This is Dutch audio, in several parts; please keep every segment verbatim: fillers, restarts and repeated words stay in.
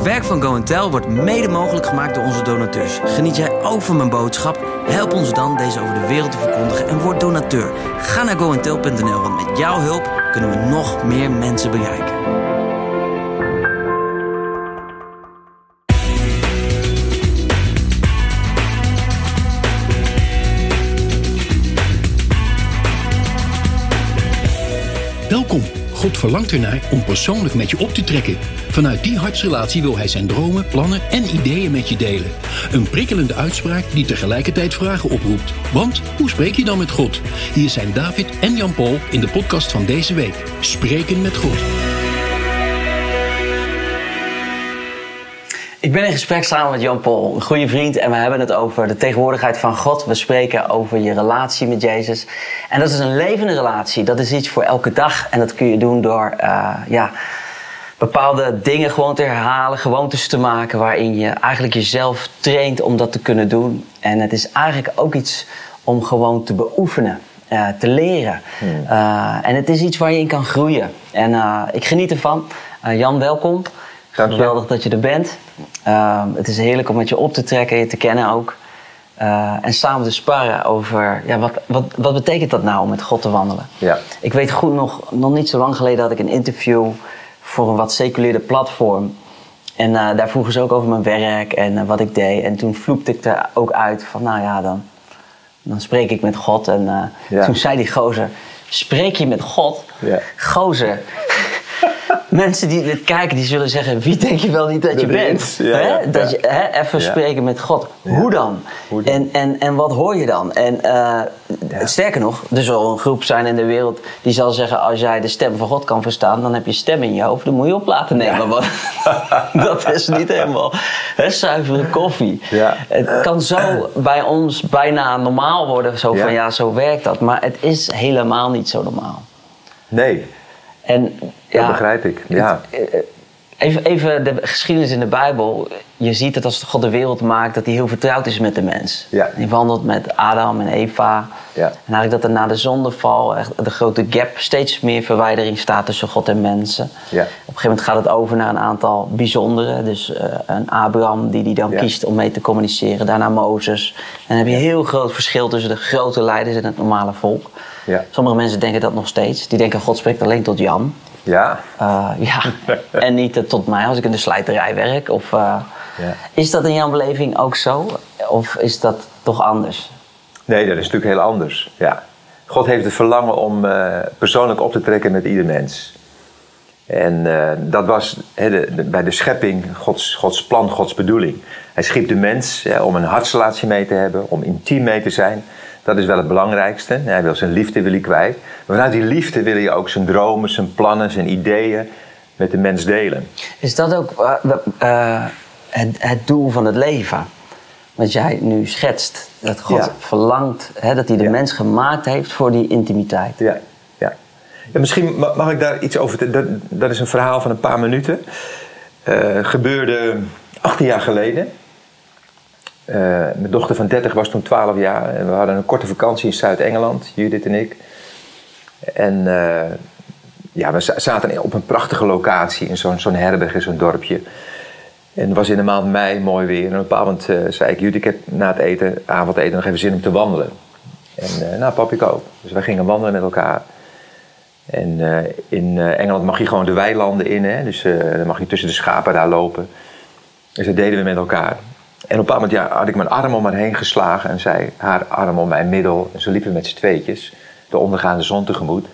werk van Go and Tell wordt mede mogelijk gemaakt door onze donateurs. Geniet jij ook van mijn boodschap? Help ons dan deze over de wereld te verkondigen en word donateur. Ga naar go and tell punt n l, want met jouw hulp kunnen we nog meer mensen bereiken. Welkom. God verlangt ernaar om persoonlijk met je op te trekken. Vanuit die hartsrelatie wil hij zijn dromen, plannen en ideeën met je delen. Een prikkelende uitspraak die tegelijkertijd vragen oproept. Want hoe spreek je dan met God? Hier zijn David en Jan-Paul in de podcast van deze week. Spreken met God. Ik ben in gesprek samen met Jan-Paul, een goede vriend. En we hebben het over de tegenwoordigheid van God. We spreken over je relatie met Jezus. En dat is een levende relatie. Dat is iets voor elke dag. En dat kun je doen door uh, ja, bepaalde dingen gewoon te herhalen. Gewoontes te maken waarin je eigenlijk jezelf traint om dat te kunnen doen. En het is eigenlijk ook iets om gewoon te beoefenen. Uh, te leren. Hmm. Uh, en het is iets waar je in kan groeien. En uh, ik geniet ervan. Uh, Jan, welkom. Geweldig dat je er bent. Uh, het is heerlijk om met je op te trekken, je te kennen ook. Uh, en samen te sparren over, ja, wat, wat, wat betekent dat nou om met God te wandelen? Ja. Ik weet goed, nog, nog niet zo lang geleden had ik een interview voor een wat seculiere platform. En uh, daar vroegen ze ook over mijn werk en uh, wat ik deed. En toen vloepte ik er ook uit van, nou ja, dan, dan spreek ik met God. En uh, ja. Toen zei die gozer, spreek je met God? Ja. Gozer. Mensen die dit kijken, die zullen zeggen, wie denk je wel niet dat, dat je bent? Ja, hè? ja, dat ja. je hè, even ja. spreken met God. Ja. Hoe dan? Hoe dan? En, en, en wat hoor je dan? En uh, ja. sterker nog, er zal een groep zijn in de wereld die zal zeggen, als jij de stem van God kan verstaan, dan heb je stem in je hoofd, dan moet je op laten nemen. Ja. Want dat is niet helemaal hè, zuivere koffie. Ja. Het kan zo bij ons bijna normaal worden, zo van ja. ja, zo werkt dat. Maar het is helemaal niet zo normaal. Nee. En, ja, dat begrijp ik. Ja. Even, even de geschiedenis in de Bijbel. Je ziet dat als God de wereld maakt, dat hij heel vertrouwd is met de mens. Ja. Hij wandelt met Adam en Eva. Ja. En eigenlijk dat er na de zondeval echt de grote gap, steeds meer verwijdering staat tussen God en mensen. Ja. Op een gegeven moment gaat het over naar een aantal bijzonderen. Dus uh, een Abraham die, die dan ja. kiest om mee te communiceren. Daarna Mozes. En dan heb je een heel groot verschil tussen de grote leiders en het normale volk. Ja. Sommige mensen denken dat nog steeds. Die denken God spreekt alleen tot Jan. Ja. Uh, ja. En niet uh, tot mij als ik in de slijterij werk. Of, uh, ja. Is dat in jouw beleving ook zo? Of is dat toch anders? Nee, dat is natuurlijk heel anders. Ja. God heeft het verlangen om uh, persoonlijk op te trekken met ieder mens. En uh, dat was he, de, de, bij de schepping Gods, Gods plan, Gods bedoeling. Hij schiep de mens ja, om een hartsrelatie mee te hebben, om intiem mee te zijn. Dat is wel het belangrijkste. Hij wil zijn liefde wil hij kwijt. Maar vanuit die liefde wil je ook zijn dromen, zijn plannen, zijn ideeën met de mens delen. Is dat ook uh, uh, het, het doel van het leven? Wat jij nu schetst. Dat God ja. verlangt, hè, dat hij de ja. mens gemaakt heeft voor die intimiteit. Ja, ja. ja misschien mag ik daar iets over... Te, dat, dat is een verhaal van een paar minuten. Uh, gebeurde achttien jaar geleden. Uh, mijn dochter van dertig was toen twaalf jaar. En we hadden een korte vakantie in Zuid-Engeland, Judith en ik. En uh, ja, we zaten op een prachtige locatie in zo'n, zo'n herberg in zo'n dorpje. En het was in de maand mei mooi weer. En op een bepaald moment uh, zei ik, Judith, ik heb na het eten, avondeten nog even zin om te wandelen. En uh, nou, pap, ik ook. Dus wij gingen wandelen met elkaar. En uh, in uh, Engeland mag je gewoon de weilanden in, hè? Dus uh, dan mag je tussen de schapen daar lopen. Dus dat deden we met elkaar. En op een bepaald moment ja, had ik mijn arm om haar heen geslagen en zij haar arm om mijn middel. En zo liepen we met z'n tweetjes de ondergaande zon tegemoet.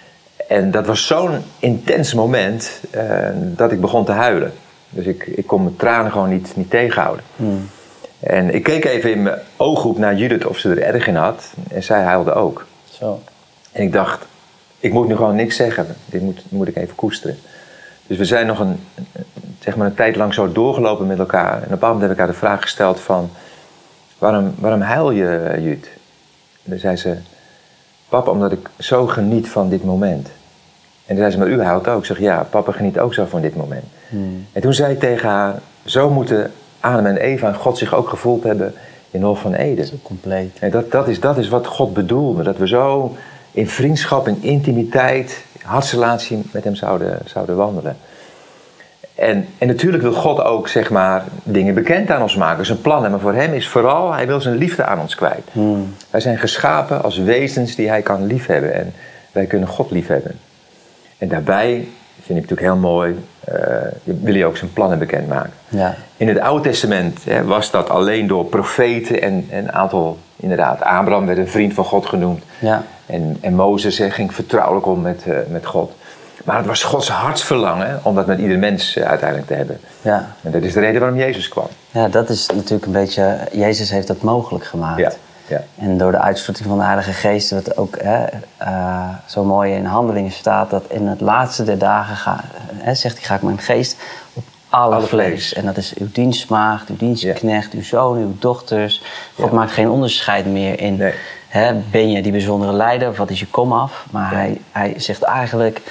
En dat was zo'n intens moment uh, dat ik begon te huilen. Dus ik, ik kon mijn tranen gewoon niet, niet tegenhouden. Hmm. En ik keek even in mijn ooghoek naar Judith of ze er erg in had. En zij huilde ook. Zo. En ik dacht, ik moet nu gewoon niks zeggen. Dit moet, moet ik even koesteren. Dus we zijn nog een, zeg maar een tijd lang zo doorgelopen met elkaar. En op een bepaald moment heb ik haar de vraag gesteld van... Waarom, waarom huil je, Jut? En toen zei ze... Papa, omdat ik zo geniet van dit moment. En toen zei ze, maar u huilt ook. Ik zeg, ja, papa geniet ook zo van dit moment. Hmm. En toen zei ik tegen haar... Zo moeten Adam en Eva en God zich ook gevoeld hebben in Hof van Eden. Zo compleet. En dat, dat, is, dat is wat God bedoelde. Dat we zo in vriendschap, in intimiteit... hartsrelatie met hem zouden, zouden wandelen. En, en natuurlijk wil God ook, zeg maar, dingen bekend aan ons maken. Zijn plannen. Maar voor hem is vooral, hij wil zijn liefde aan ons kwijt. Hmm. Wij zijn geschapen als wezens die hij kan liefhebben. En wij kunnen God liefhebben. En daarbij, vind ik natuurlijk heel mooi, uh, wil hij ook zijn plannen bekendmaken. Ja. In het Oude Testament hè, was dat alleen door profeten en een aantal, inderdaad, Abraham werd een vriend van God genoemd. Ja. En, en Mozes hè, ging vertrouwelijk om met, uh, met God. Maar het was Gods hartsverlangen om dat met ieder mens uh, uiteindelijk te hebben. Ja. En dat is de reden waarom Jezus kwam. Ja, dat is natuurlijk een beetje, Jezus heeft dat mogelijk gemaakt. Ja. Ja. En door de uitstorting van de Heilige Geest, wat ook hè, uh, zo mooi in Handelingen staat, dat in het laatste der dagen, ga, hè, zegt hij, ga ik mijn geest op alle, alle vlees. vlees. En dat is uw dienstmaagd, uw dienstknecht, ja. uw zoon, uw dochters. God ja. maakt geen onderscheid meer in, nee. hè, ben je die bijzondere leider of wat is je komaf? Maar ja. hij, hij zegt eigenlijk,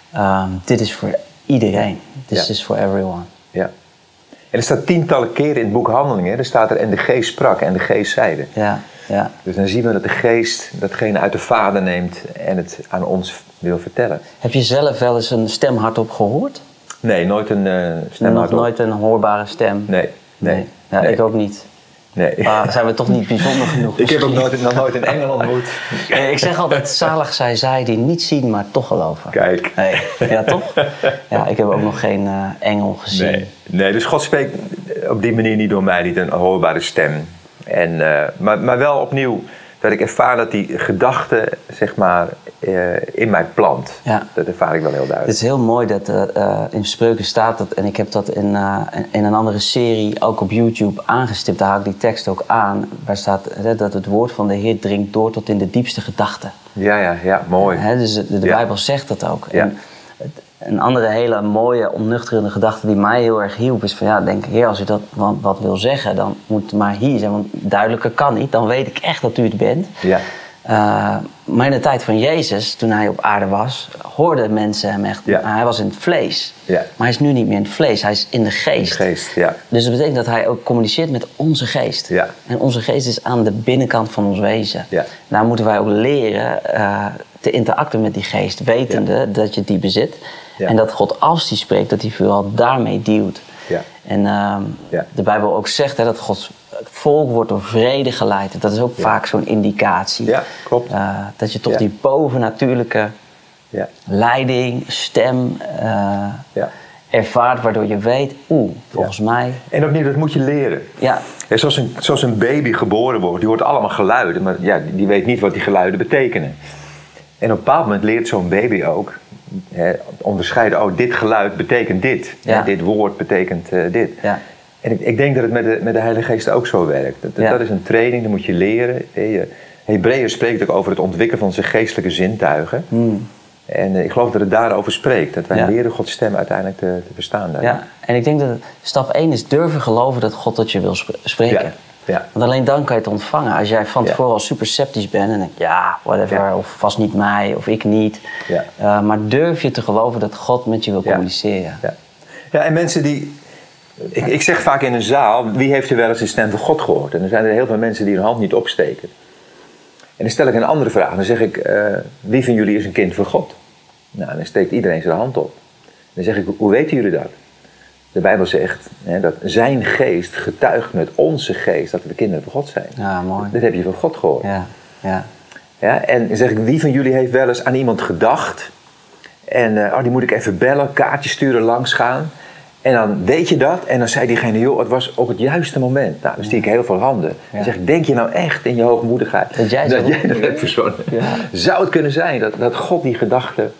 um, dit is voor iedereen. This ja. is for everyone. Ja. En er staat tientallen keren in het boek Handelingen, er staat er en de geest sprak en de geest zeide. Ja. Ja. Dus dan zien we dat de geest datgene uit de Vader neemt en het aan ons wil vertellen. Heb je zelf wel eens een stem hardop gehoord? Nee, nooit een uh, stem Nog hardop. Nooit een hoorbare stem? Nee. nee. nee. Ja, nee. Ik ook niet. Nee. Maar zijn we toch niet bijzonder genoeg? Ik heb ook nooit, nog nooit een engel ontmoet. Ik zeg altijd, zalig zij zij die niet zien, maar toch geloven. Kijk. Nee. Ja, toch? Ja, ik heb ook nog geen uh, engel gezien. Nee. nee, dus God spreekt op die manier niet door mij, niet een hoorbare stem. En, uh, maar, maar wel opnieuw dat ik ervaar dat die gedachte, zeg maar, uh, in mij plant. Ja. Dat ervaar ik wel heel duidelijk. Het is heel mooi dat uh, uh, in Spreuken staat dat, en ik heb dat in, uh, in een andere serie ook op YouTube aangestipt, daar haal ik die tekst ook aan, waar staat uh, dat het woord van de Heer dringt door tot in de diepste gedachten. Ja, ja, ja, mooi. Uh, dus de, de ja. Bijbel zegt dat ook. Ja. En, een andere hele mooie, onnuchterende gedachte die mij heel erg hielp is van ja, denk Heer, als u dat wat, wat wil zeggen, dan moet het maar hier zijn, want duidelijker kan niet. Dan weet ik echt dat u het bent. Ja. Uh, maar in de tijd van Jezus, toen hij op aarde was, hoorden mensen hem echt. Ja. Hij was in het vlees. Ja. Maar hij is nu niet meer in het vlees, hij is in de geest. De geest ja. Dus dat betekent dat hij ook communiceert met onze geest. Ja. En onze geest is aan de binnenkant van ons wezen. Ja. Daar moeten wij ook leren uh, te interacten met die geest, wetende ja. dat je die bezit. Ja. En dat God, als hij spreekt, dat hij vooral daarmee dealt. Ja. En uh, ja. de Bijbel ook zegt hè, dat Gods volk wordt door vrede geleid. Dat is ook ja. vaak zo'n indicatie. Ja, klopt. Uh, dat je toch ja. die bovennatuurlijke ja. leiding, stem uh, ja. ervaart, waardoor je weet, oeh, volgens ja. mij... En opnieuw, dat moet je leren. Ja. Ja, zoals, een, zoals een baby geboren wordt, die hoort allemaal geluiden, maar ja, die, die weet niet wat die geluiden betekenen. En op een bepaald moment leert zo'n baby ook hè, onderscheiden, oh, dit geluid betekent dit. Ja. Hè, dit woord betekent uh, dit. Ja. En ik, ik denk dat het met de, met de Heilige Geest ook zo werkt. Dat, ja. dat is een training, dat moet je leren. Hebreeën spreekt ook over het ontwikkelen van onze geestelijke zintuigen. Hmm. En uh, ik geloof dat het daarover spreekt. Dat wij ja. leren Gods stem uiteindelijk te, te verstaan. Daarin. Ja, en ik denk dat stap één is durven geloven dat God tot je wil spreken. Ja. Ja. Want alleen dan kan je het ontvangen. Als jij van tevoren ja. al super sceptisch bent en denk ja, whatever, ja. of vast niet mij, of ik niet. Ja. Uh, maar durf je te geloven dat God met je wil ja. communiceren. Ja. ja, en mensen die... Ik, ik zeg vaak in een zaal, wie heeft er wel eens de stem van God gehoord? En dan zijn er heel veel mensen die hun hand niet opsteken. En dan stel ik een andere vraag. Dan zeg ik, uh, wie van jullie is een kind van God? Nou, dan steekt iedereen zijn hand op. Dan zeg ik, hoe weten jullie dat? De Bijbel zegt hè, dat zijn geest getuigt met onze geest dat we de kinderen van God zijn. Ja, mooi. Dit heb je van God gehoord. Ja, ja. Ja, en dan zeg ik, wie van jullie heeft wel eens aan iemand gedacht? En uh, oh, die moet ik even bellen, kaartje sturen, langsgaan. En dan weet je dat. En dan zei diegene, joh, het was op het juiste moment. Nou, dan stiek ik heel veel handen. Ja. Dan zeg ik, denk je nou echt in je hoogmoedigheid dat jij, dat, jij dat hebt verzonnen? Ja. Zou het kunnen zijn dat, dat God die gedachte...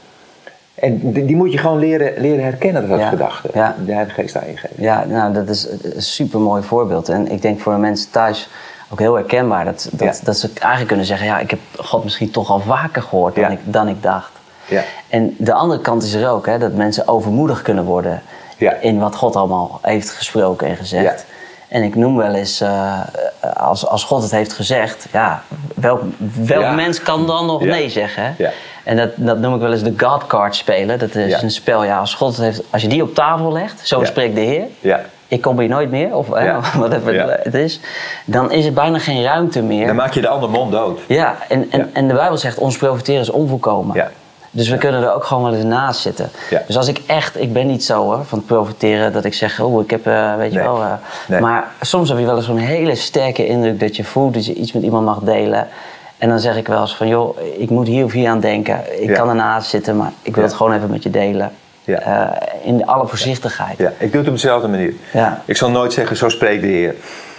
En die, die moet je gewoon leren, leren herkennen, dat dat ja. gedachte. Ja. De Heilige Geest daarin geeft. Ja, nou, dat is een super mooi voorbeeld. En ik denk voor de mensen thuis ook heel herkenbaar. Dat, dat, ja. dat ze eigenlijk kunnen zeggen, ja, ik heb God misschien toch al vaker gehoord dan, ja. ik, dan ik dacht. Ja. En de andere kant is er ook, hè, dat mensen overmoedig kunnen worden... Ja. in wat God allemaal heeft gesproken en gezegd. Ja. En ik noem wel eens, uh, als, als God het heeft gezegd... ja, welk, welk ja. mens kan dan nog ja. nee zeggen? Hè? Ja. En dat, dat noem ik wel eens de God card spelen. Dat is ja. een spel, ja, als God het heeft... als je die op tafel legt, zo ja. spreekt de Heer... Ja. ik kom hier nooit meer, of ja. hè, whatever ja. het is... dan is er bijna geen ruimte meer. Dan maak je de andere mond dood. Ja, en, en, ja. en de Bijbel zegt, ons profiteren is onvolkomen. Ja. Dus we ja. kunnen er ook gewoon wel eens naast zitten. Ja. Dus als ik echt, ik ben niet zo hoor, van het profiteren, dat ik zeg, oh, ik heb, uh, weet je nee. wel. Uh, nee. Maar soms heb je wel eens zo'n hele sterke indruk dat je voelt dat je iets met iemand mag delen. En dan zeg ik wel eens van, joh, ik moet hier of hier aan denken. Ik ja. kan ernaast zitten, maar ik wil ja. het gewoon even met je delen. Ja. Uh, in alle voorzichtigheid. Ja, ik doe het op dezelfde manier. Ja. Ik zal nooit zeggen, zo spreekt de Heer.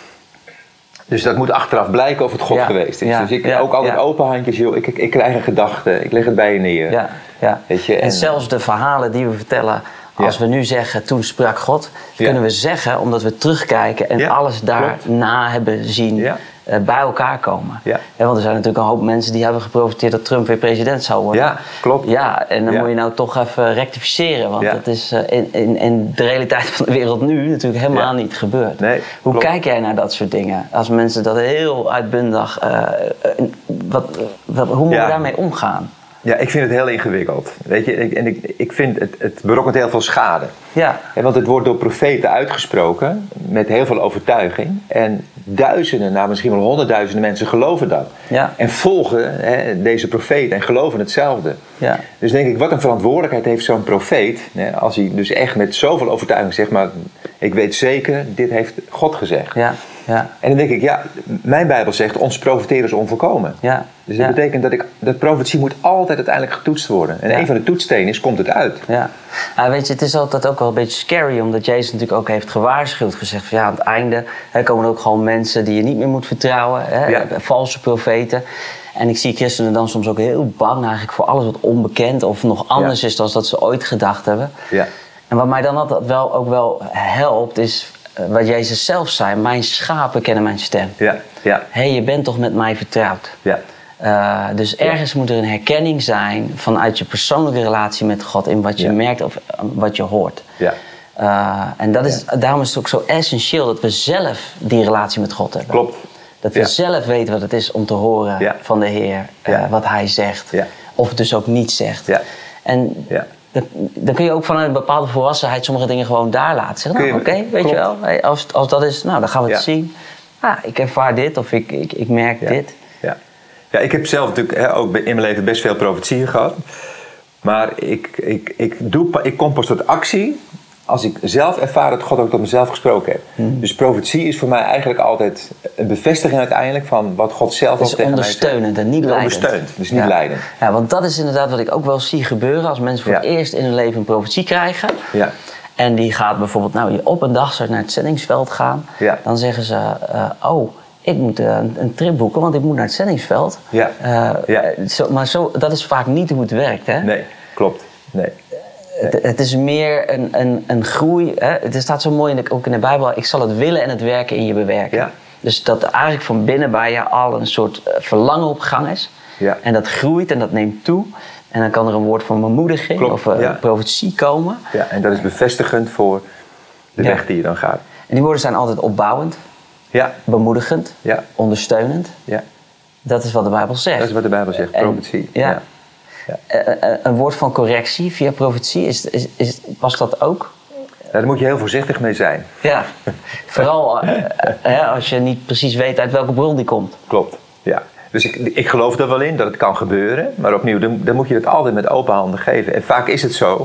Dus dat moet achteraf blijken of het God ja. geweest is. Ja. Dus ik ja. ook altijd ja. open handjes, joh. Ik, ik, ik krijg een gedachte, ik leg het bij je neer. Ja. Ja. Weet je, en, en zelfs de verhalen die we vertellen, als ja. we nu zeggen, toen sprak God, ja. kunnen we zeggen, omdat we terugkijken en ja. alles daarna hebben zien. Ja. Uh, bij elkaar komen. Ja. Ja, want er zijn natuurlijk een hoop mensen die hebben geprofiteerd dat Trump weer president zou worden. Ja, klopt. Ja, en dan ja. moet je nou toch even rectificeren. Want ja. dat is uh, in, in, in de realiteit van de wereld nu natuurlijk helemaal ja. niet gebeurd. Nee, hoe klopt. Kijk jij naar dat soort dingen? Als mensen dat heel uitbundig... Uh, uh, wat, wat, hoe moet je ja. daarmee omgaan? Ja, ik vind het heel ingewikkeld. Weet je, en ik, ik vind het, het berokkent heel veel schade. Ja. Ja, want het wordt door profeten uitgesproken met heel veel overtuiging. En duizenden, nou misschien wel honderdduizenden mensen geloven dat. Ja. En volgen hè, deze profeten en geloven hetzelfde. Ja. Dus denk ik, wat een verantwoordelijkheid heeft zo'n profeet. Hè, als hij dus echt met zoveel overtuiging zegt, maar ik weet zeker, dit heeft God gezegd. Ja. Ja. En dan denk ik, ja, mijn Bijbel zegt, ons profeteren is onvolkomen. Ja. Dus dat ja. betekent dat ik, dat profetie moet altijd uiteindelijk getoetst worden. En ja. een van de toetsstenen is, komt het uit. Ja. Nou, weet je, het is altijd ook wel een beetje scary, omdat Jezus natuurlijk ook heeft gewaarschuwd. Gezegd van ja, aan het einde hè, komen er ook gewoon mensen die je niet meer moet vertrouwen. Hè, ja. Valse profeten. En ik zie christenen dan soms ook heel bang eigenlijk voor alles wat onbekend of nog anders ja. is dan dat ze ooit gedacht hebben. Ja. En wat mij dan altijd wel, ook wel helpt is... wat Jezus zelf zei, mijn schapen kennen mijn stem. Ja, ja. Hé, hey, je bent toch met mij vertrouwd. Ja. Uh, dus ergens ja. moet er een herkenning zijn vanuit je persoonlijke relatie met God in wat je ja. merkt of wat je hoort. Ja. Uh, en dat is, ja. daarom is het ook zo essentieel dat we zelf die relatie met God hebben. Klopt. Dat we ja. zelf weten wat het is om te horen ja. van de Heer, uh, ja. wat Hij zegt. Ja. Of het dus ook niet zegt. Ja. En ja. Dan, dan kun je ook vanuit een bepaalde volwassenheid sommige dingen gewoon daar laten. Zeggen, nou, oké, okay, weet je wel. Als, als dat is, nou, dan gaan we het ja. zien. Ah, ik ervaar dit of ik, ik, ik merk ja. dit. Ja. ja, ik heb zelf natuurlijk hè, ook in mijn leven best veel profetieën gehad. Maar ik, ik, ik, doe, ik kom pas tot actie als ik zelf ervaar dat God ook tot mezelf gesproken heeft. Hmm. Dus profetie is voor mij eigenlijk altijd een bevestiging uiteindelijk van wat God zelf heeft tegen mij zegt. Het is ondersteunend en niet leidend. Ondersteunend, dus niet ja. leidend. Ja, want dat is inderdaad wat ik ook wel zie gebeuren als mensen voor ja. het eerst in hun leven een profetie krijgen. Ja. En die gaat bijvoorbeeld, nou, op een dag zou ik naar het zendingsveld gaan. Ja. Dan zeggen ze, uh, oh, ik moet uh, een, een trip boeken, want ik moet naar het zendingsveld. Ja. Uh, ja. Zo, maar zo, dat is vaak niet hoe het werkt, hè? Nee, klopt. Nee. Het, het is meer een, een, een groei. Hè? Het staat zo mooi in de, ook in de Bijbel. Ik zal het willen en het werken in je bewerken. Ja. Dus dat eigenlijk van binnen bij je al een soort verlangen op gang is. Ja. En dat groeit en dat neemt toe. En dan kan er een woord van bemoediging Klopt, of een ja. profetie komen. Ja, en dat is bevestigend voor de ja. weg die je dan gaat. En die woorden zijn altijd opbouwend. Ja. Bemoedigend. Ja. Ondersteunend. Ja. Dat is wat de Bijbel zegt. Dat is wat de Bijbel zegt, profetie. En, ja. ja. Ja. Uh, een woord van correctie via profetie, is, is, is, was dat ook? Ja, daar moet je heel voorzichtig mee zijn. Ja, vooral uh, uh, als je niet precies weet uit welke bron die komt. Klopt, ja. Dus ik, ik geloof er wel in dat het kan gebeuren. Maar opnieuw, dan, dan moet je het altijd met open handen geven. En vaak is het zo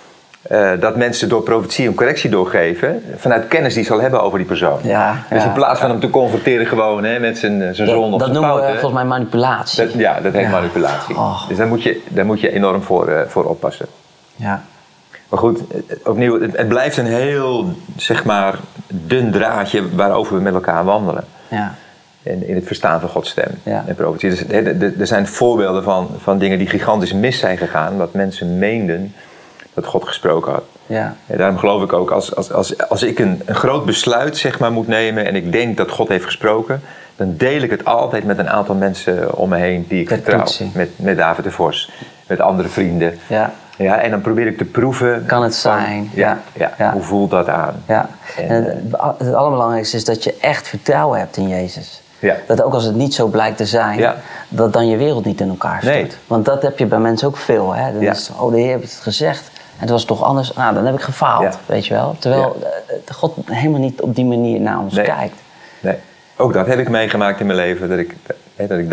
uh, dat mensen door profetie een correctie doorgeven vanuit kennis die ze al hebben over die persoon. Ja, dus ja, in plaats van ja. hem te confronteren gewoon hè, met zijn, zijn zon of dat zijn noemen fouten. we volgens mij manipulatie. Dat, ja, dat heet ja. manipulatie. Oh. Dus daar moet je, daar moet je enorm voor, uh, voor oppassen. Ja. Maar goed, opnieuw, het, het blijft een heel, zeg maar, dun draadje waarover we met elkaar wandelen. Ja. In, in het verstaan van Gods stem ja. en profetie. Dus, er, er zijn voorbeelden van, van dingen die gigantisch mis zijn gegaan, wat mensen meenden dat God gesproken had. Ja. En daarom geloof ik ook, als, als, als, als ik een, een groot besluit zeg maar, moet nemen en ik denk dat God heeft gesproken, dan deel ik het altijd met een aantal mensen om me heen die ik vertrouw. Met, met David de Vos, met andere vrienden. Ja. Ja, en dan probeer ik te proeven. Kan het zijn? Van, ja, ja, ja. Hoe voelt dat aan? Ja. En, en het, het allerbelangrijkste is dat je echt vertrouwen hebt in Jezus. Ja. Dat ook als het niet zo blijkt te zijn, ja. dat dan je wereld niet in elkaar stort. Nee. Want dat heb je bij mensen ook veel. Hè? Dan ja. is het, oh, de Heer heeft het gezegd. En het was toch anders. Nou, dan heb ik gefaald, ja. weet je wel. Terwijl ja. God helemaal niet op die manier naar ons nee. kijkt. Nee. Ook dat heb ik meegemaakt in mijn leven. Dat ik, dat ik dacht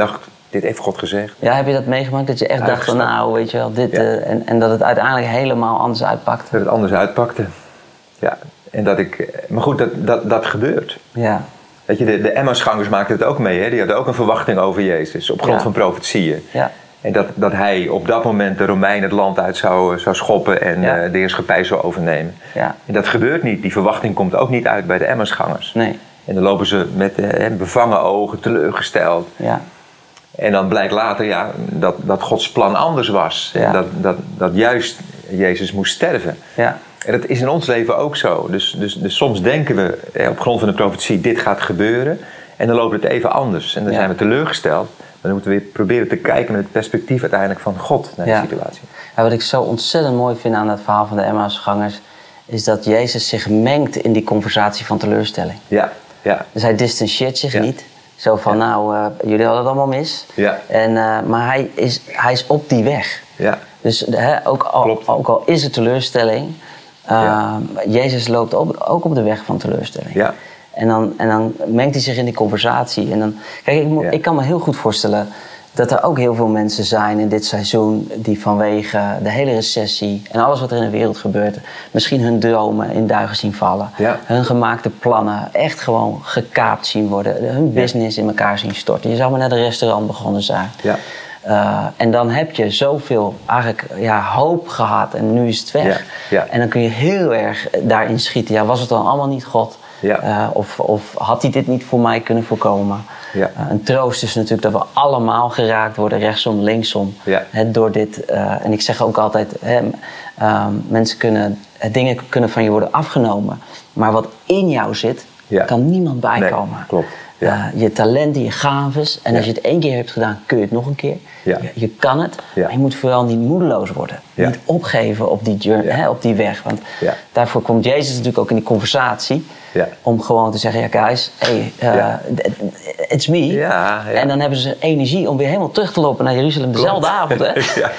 dit heeft God gezegd. Ja, heb je dat meegemaakt? Dat je echt dacht van nou, weet je wel, dit... Ja. Uh, en, en dat het uiteindelijk helemaal anders uitpakte? Dat het anders uitpakte, ja. En dat ik... Maar goed, dat, dat, dat gebeurt. Ja. Weet je, de, de Emmausgangers maakten het ook mee, hè? Die hadden ook een verwachting over Jezus, op grond ja. van profetieën. Ja. En dat, dat hij op dat moment de Romeinen het land uit zou, zou schoppen en ja. uh, de heerschappij zou overnemen. Ja. En dat gebeurt niet. Die verwachting komt ook niet uit bij de Emmausgangers. Nee. En dan lopen ze met uh, bevangen ogen, teleurgesteld. Ja. En dan blijkt later ja, dat, dat Gods plan anders was. Ja. En dat, dat, dat juist Jezus moest sterven. Ja. En dat is in ons leven ook zo. Dus, dus, dus soms denken we eh, op grond van de profetie, dit gaat gebeuren. En dan loopt het even anders. En dan ja. zijn we teleurgesteld. Dan moeten we weer proberen te kijken met het perspectief uiteindelijk van God naar ja. de situatie. Ja, wat ik zo ontzettend mooi vind aan het verhaal van de Emmausgangers, is dat Jezus zich mengt in die conversatie van teleurstelling. Ja. Ja. Dus hij distancieert zich ja. niet. Zo van, ja. nou, uh, jullie hadden het allemaal mis. Ja. En, uh, maar hij is, hij is op die weg. Ja. Dus hè, ook, al, ook al is er teleurstelling, uh, ja. Jezus loopt op, ook op de weg van teleurstelling. Ja. En, dan, en dan mengt hij zich in die conversatie. En dan, kijk, ik, mo- ja. ik kan me heel goed voorstellen dat er ook heel veel mensen zijn in dit seizoen die vanwege de hele recessie en alles wat er in de wereld gebeurt, misschien hun dromen in duigen zien vallen. Ja. Hun gemaakte plannen echt gewoon gekaapt zien worden. Hun business ja. in elkaar zien storten. Je zou maar net een restaurant begonnen zijn. Ja. Uh, en dan heb je zoveel eigenlijk, ja, hoop gehad en nu is het weg. Ja. Ja. En dan kun je heel erg daarin schieten. Ja, was het dan allemaal niet God? Ja. Uh, of, of had hij dit niet voor mij kunnen voorkomen? Ja. Uh, een troost is natuurlijk dat we allemaal geraakt worden, rechtsom, linksom, ja. hè, door dit. Uh, en ik zeg ook altijd, hè, uh, mensen kunnen, dingen kunnen van je worden afgenomen. Maar wat in jou zit, ja. kan niemand bijkomen. Nee, klopt. Ja. Uh, je talenten, je gaves. En ja. als je het één keer hebt gedaan, kun je het nog een keer. Ja. Je, je kan het, ja. maar je moet vooral niet moedeloos worden. Ja. Niet opgeven op die, journey, ja. hè, op die weg. Want ja. daarvoor komt Jezus natuurlijk ook in die conversatie. Ja. Om gewoon te zeggen, ja guys, hey, uh, ja. it's me. Ja, ja. En dan hebben ze energie om weer helemaal terug te lopen naar Jeruzalem dezelfde avond. Hè? Ja.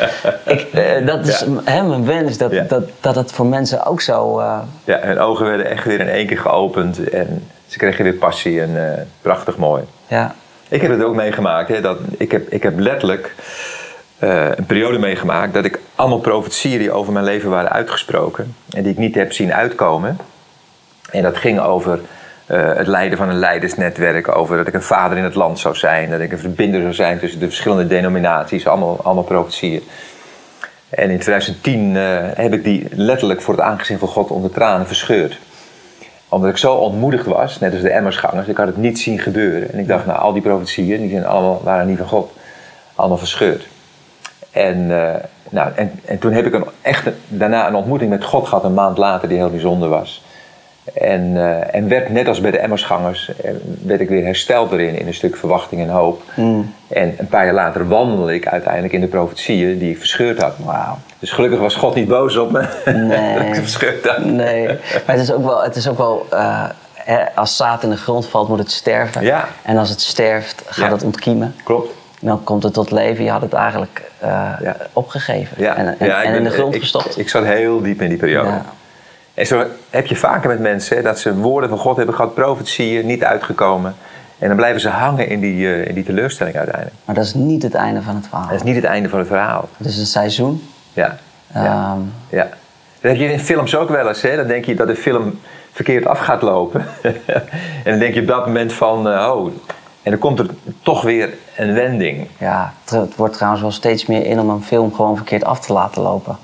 Ik, uh, dat is ja. hè, mijn wens, dat, ja. dat, dat het voor mensen ook zo... Uh... Ja, hun ogen werden echt weer in één keer geopend. En ze kregen weer passie en uh, prachtig mooi. Ja. Ik heb het ook meegemaakt. Hè, dat ik, heb, ik heb letterlijk uh, een periode meegemaakt dat ik allemaal profetieën die over mijn leven waren uitgesproken en die ik niet heb zien uitkomen. En dat ging over uh, het leiden van een leidersnetwerk, over dat ik een vader in het land zou zijn, dat ik een verbinder zou zijn tussen de verschillende denominaties, allemaal, allemaal profetieën. En in twintig tien uh, heb ik die letterlijk voor het aangezicht van God onder tranen verscheurd. Omdat ik zo ontmoedigd was, net als de Emmausgangers, ik had het niet zien gebeuren. En ik dacht, nou, al die profetieën, die zijn allemaal, waren niet van God. Allemaal verscheurd. En, uh, nou, en, en toen heb ik een, echt een, daarna een ontmoeting met God gehad, een maand later, die heel bijzonder was. En, uh, en werd, net als bij de Emmausgangers, werd ik weer hersteld erin, in een stuk verwachting en hoop. Mm. En een paar jaar later wandelde ik uiteindelijk in de profetieën die ik verscheurd had. Wow. Dus gelukkig was God niet boos op me, nee. dat ik ze verscheurd had. Nee, maar het is ook wel, het is ook wel uh, als zaad in de grond valt, moet het sterven. Ja. En als het sterft, gaat ja. het ontkiemen. Klopt. En dan komt het tot leven. Je had het eigenlijk uh, ja. opgegeven ja. en, en, ja, en ben, in de grond ik, verstopt. Ik, ik zat heel diep in die periode. Ja. En zo heb je vaker met mensen hè, dat ze woorden van God hebben gehad, profetieën, niet uitgekomen. En dan blijven ze hangen in die, uh, in die teleurstelling uiteindelijk. Maar dat is niet het einde van het verhaal. Dat is niet het einde van het verhaal. Het is een seizoen. Ja. ja. Um, ja. Dat heb je in films ook wel eens. Hè? Dan denk je dat de film verkeerd af gaat lopen. En dan denk je op dat moment van, uh, oh... En dan komt er toch weer een wending. Ja, het wordt trouwens wel steeds meer in om een film gewoon verkeerd af te laten lopen.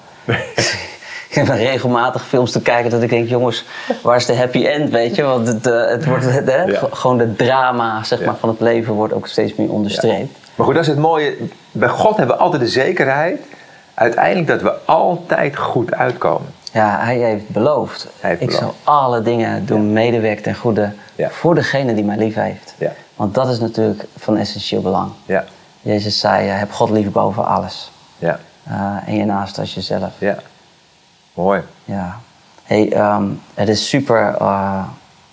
Ik heb regelmatig films te kijken dat ik denk, jongens, waar is de happy end, weet je? Want het, uh, het wordt, het, hè? Ja. Gewoon de drama zeg maar, ja. van het leven wordt ook steeds meer onderstreept. Ja. Maar goed, dat is het mooie. Bij God hebben we altijd de zekerheid, uiteindelijk dat we altijd goed uitkomen. Ja, hij heeft beloofd. Hij heeft ik beloofd. zal alle dingen doen, ja. medewerken ten goede ja. voor degene die mij lief heeft. Ja. Want dat is natuurlijk van essentieel belang. Ja. Jezus zei, uh, heb God lief boven alles. Ja. Uh, en je naast als jezelf. Ja. Mooi. Ja. Hey, um, het is super uh,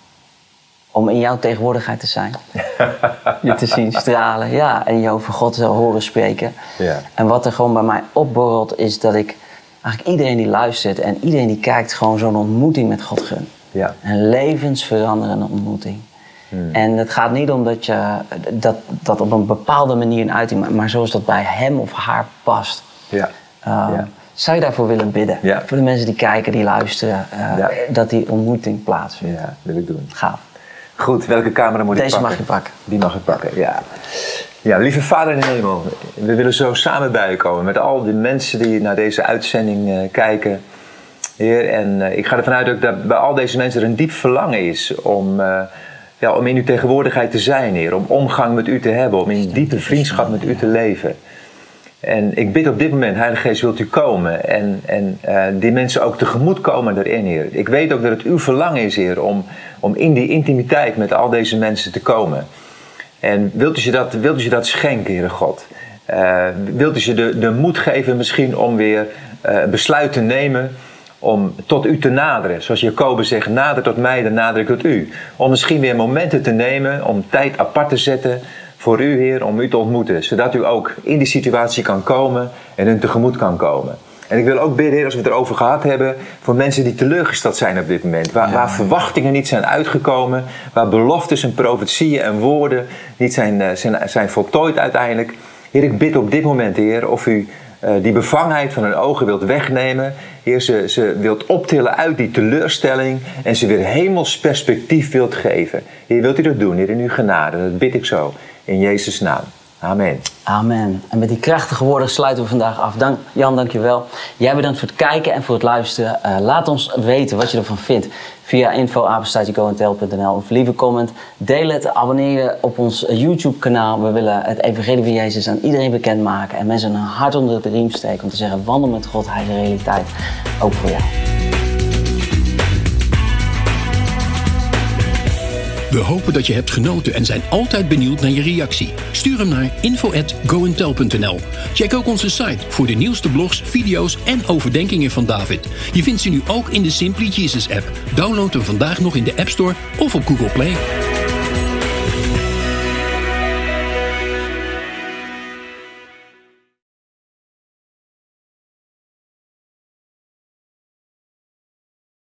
om in jouw tegenwoordigheid te zijn. Je te zien stralen. Ja, en je over God te horen spreken. Ja. En wat er gewoon bij mij opborrelt is dat ik eigenlijk iedereen die luistert en iedereen die kijkt gewoon zo'n ontmoeting met God gun. Ja. Een levensveranderende ontmoeting. Hmm. En het gaat niet om dat je dat, dat op een bepaalde manier een uiting maakt, maar zoals dat bij hem of haar past. Ja. Uh, ja. Zou je daarvoor willen bidden? Ja. Voor de mensen die kijken, die luisteren, uh, ja. dat die ontmoeting plaatsvindt. Ja, dat wil ik doen. Gaaf. Goed, welke camera moet Deze ik pakken? Deze mag je pakken. Die mag ik pakken, ja. Ja, lieve Vader in de hemel, we willen zo samen bij u komen met al die mensen die naar deze uitzending uh, kijken. Heer, en uh, ik ga ervan uit ook dat bij al deze mensen er een diep verlangen is om, uh, ja, om in uw tegenwoordigheid te zijn, Heer. Om omgang met u te hebben, om in diepe vriendschap met u te leven. En ik bid op dit moment, Heilige Geest, wilt u komen en, en uh, die mensen ook tegemoet komen daarin, Heer. Ik weet ook dat het uw verlangen is, Heer, om, om in die intimiteit met al deze mensen te komen. En wilt u ze dat, wilt u ze dat schenken, Heere God? Uh, wilt u ze de, de moed geven misschien om weer uh, besluit te nemen om tot u te naderen. Zoals Jacobus zegt, nader tot mij, dan nader ik tot u. Om misschien weer momenten te nemen, om tijd apart te zetten voor u, Heer, om u te ontmoeten. Zodat u ook in die situatie kan komen en hun tegemoet kan komen. En ik wil ook bidden, Heer, als we het erover gehad hebben, voor mensen die teleurgesteld zijn op dit moment. Waar, ja. waar verwachtingen niet zijn uitgekomen, waar beloftes en profetieën en woorden niet zijn, zijn, zijn voltooid uiteindelijk. Heer, ik bid op dit moment, Heer, of u uh, die bevangenheid van hun ogen wilt wegnemen. Heer, ze, ze wilt optillen uit die teleurstelling en ze weer hemels perspectief wilt geven. Heer, wilt u dat doen, Heer, in uw genade. Dat bid ik zo, in Jezus' naam. Amen. Amen. En met die krachtige woorden sluiten we vandaag af. Dank, Jan, dank je wel. Jij bedankt voor het kijken en voor het luisteren. Uh, laat ons weten wat je ervan vindt via info apenstaartje go en tel punt n l of lieve comment. Deel het, abonneer je op ons YouTube kanaal. We willen het evangelie van Jezus aan iedereen bekendmaken en mensen een hart onder de riem steken om te zeggen, wandel met God, Hij is de realiteit, ook voor jou. We hopen dat je hebt genoten en zijn altijd benieuwd naar je reactie. Stuur hem naar info at go en tel punt n l. Check ook onze site voor de nieuwste blogs, video's en overdenkingen van David. Je vindt ze nu ook in de Simply Jesus app. Download hem vandaag nog in de App Store of op Google Play.